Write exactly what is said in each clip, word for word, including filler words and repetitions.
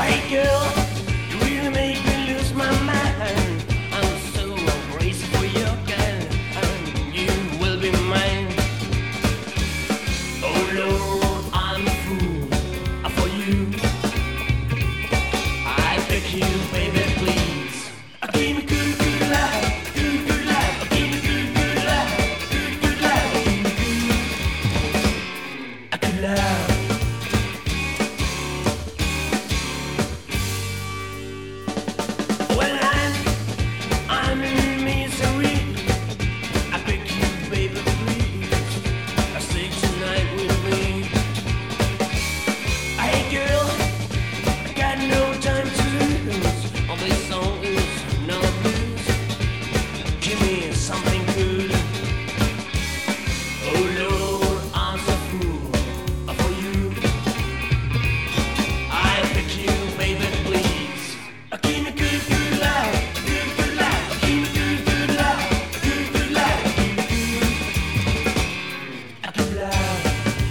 Hey girl, you really make me lose my mind. I'm so crazy for your kind, and you will be mine. Oh Lord, I'm a fool for you. I beg you, baby, please. Give me good, good life, good, good life. Give me good, good life, good, good life. Give me good, good life. Well, I'm, I'm in misery. I beg you, baby, please. Stay tonight with me. Hey, girl, I got no time to lose. All this song is no blues. Give me something good. Oh Lord, I'm so fool for you. I beg you, baby, please. Give me good, good life, good, good life. Give me good, good life, good, good life. Give me good, good life.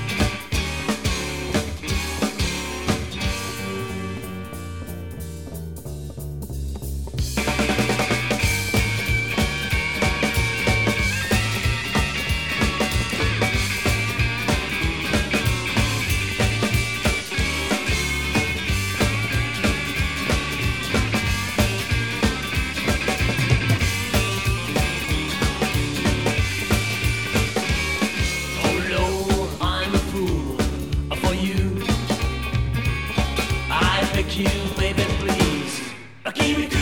Oh Lord, I'm a fool for you. I beg you, baby, please. Give me